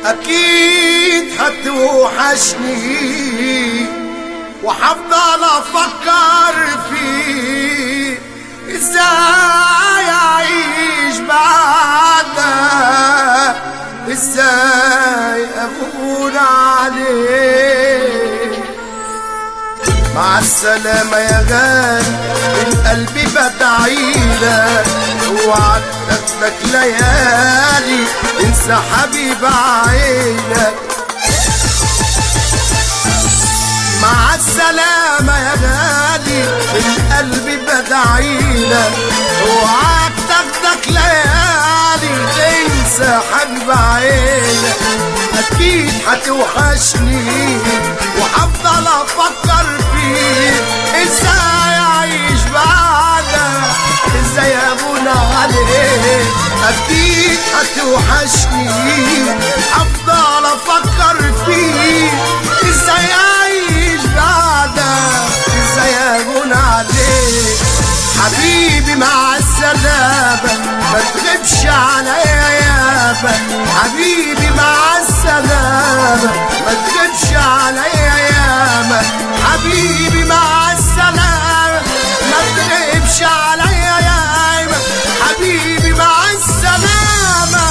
أكيد هتوحشني وحفضل أفكر فيه، إزاي أعيش بعدك، إزاي أكون عليك. مع السلامة يا غالي من قلبي بدعيلك، اوعى تاخدك ليالي انسى حبيب عينك. مع السلامة يا غالي من قلبي بدعيلك، اوعى تاخدك ليالي انسى حبيب عينك. اكيد هتوحشني وحفضل افكر فيك، ازاي اعيش بعدك، ازاي اكون عليك. اكيد هتوحشني افضل افكر فيك، ازاي اعيش بعدك، ازاي اكون عليك. حبيبي مع السلامة ما تغيبش عليا يابا، حبيبي مع السلامة ما تغيبش عليا يابا، حبيبي مع السلامة ما تغيبش عليا يابا، حبيبي مع السلامة.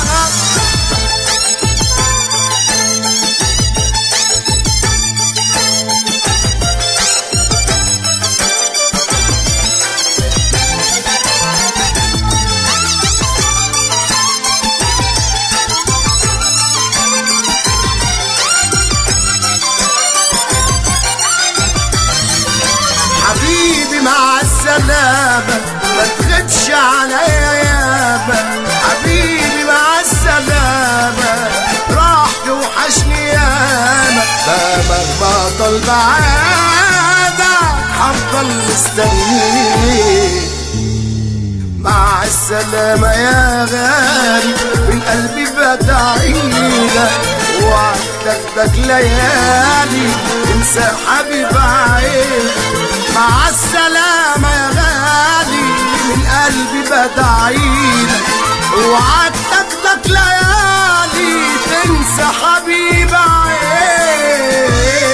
حبيبي مع السلامة ما تغيبش عليا يابا، حبيبي مع السلامة راح توحشني ياما، مهما طال بعادك هفضل مستنيك. مع السلامة يا غالي من قلبي بدعيلك، اوعى تاخدك ليالي انسى حبيب عينك. مع السلامة يا غالي من قلبي بدعيلك، اوعى تاخدك ليالي تنسى حبيب عينك.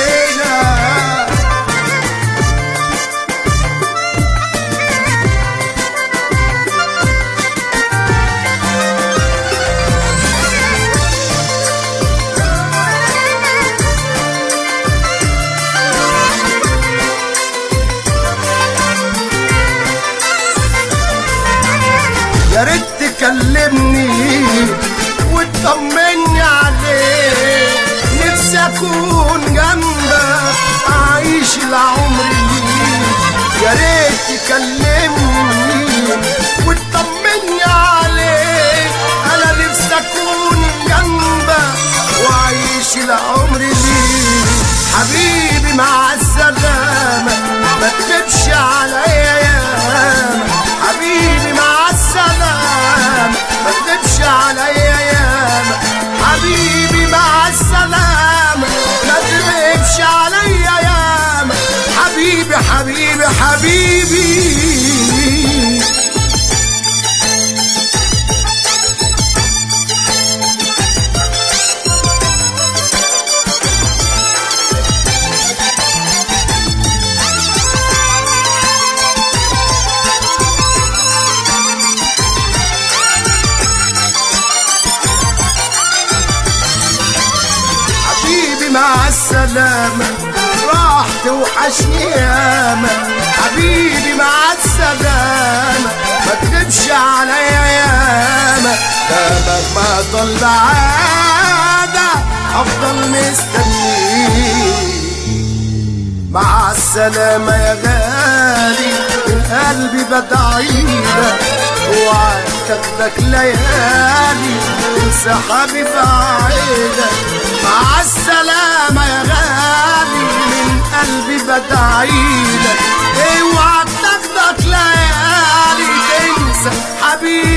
يا ريت تكلمني وتطمني عليك، نفسي اكون جنبك اعيش العمر ليك. يا ريت تكلمني وتطمني عليك، انا نفسي اكون جنبك واعيش العمر ليك. حبيبي مع السلامة ما تغيبش عليا ياما، حبيبي مع السلامة ما تغيبش عليا ياما، حبيبي مع السلامة ما تغيبش عليا ياما، حبيبي حبيبي حبيبي. مع السلامة راح توحشني ياما، حبيبي مع السلامة ما تغيبش عليا ياما، مهما طال بعادك هفضل مستنيك. مع السلامة يا غالي من قلبي بدعيلك، اوعى تاخدك ليالي انسى حبيب عينك. مع السلامة يا غالي من قلبي بدعيلك، اوعى تاخدك ليالي تنسى حبيب